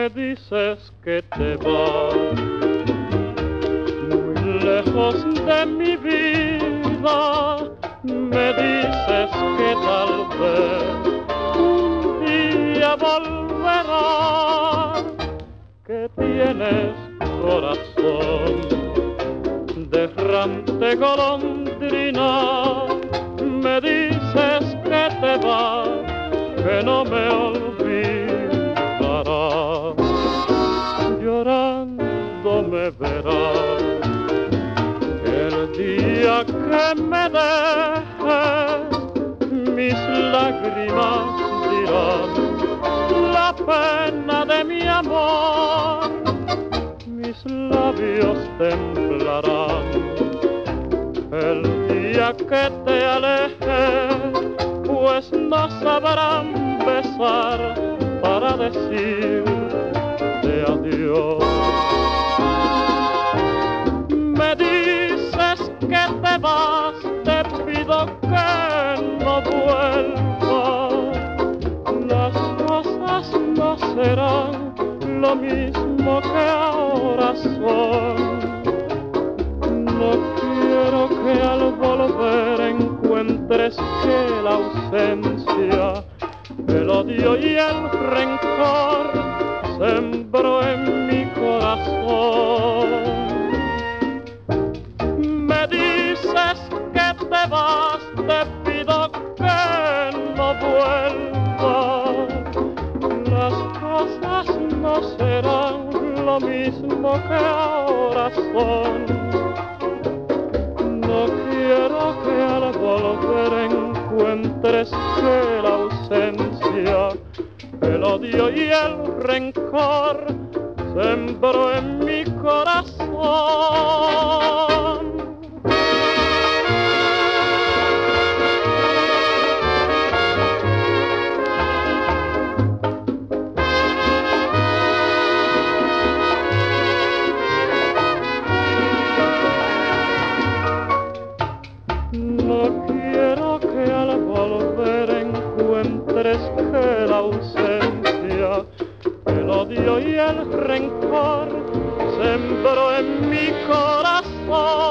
Me dices que te vas muy lejos de mi vida. Me dices que tal vez un día volverás, que tienes corazón de errante golondrina. Me dices que te vas, que no me olvidarás. Llorando me verás el día que me dejes. Mis lágrimas dirán la pena de mi amor. Mis labios temblarán el día que te alejes, pues no sabrán besar para decirte adiós. Me dices que te vas, te pido que no vuelvas. Las cosas no serán lo mismo que ahora son. No quiero que al volver encuentres que la ausencia, el odio y el rencor sembró en mi corazón. Me dices que te vas, te pido que no vuelvas. Las cosas no serán lo mismo que ahora son. No quiero que al volver encuentres que la ausencia, el odio y el rencor sembró en mi corazón. No quiero que al volver encuentres que la ausencia, el odio y el rencor sembró en mi corazón.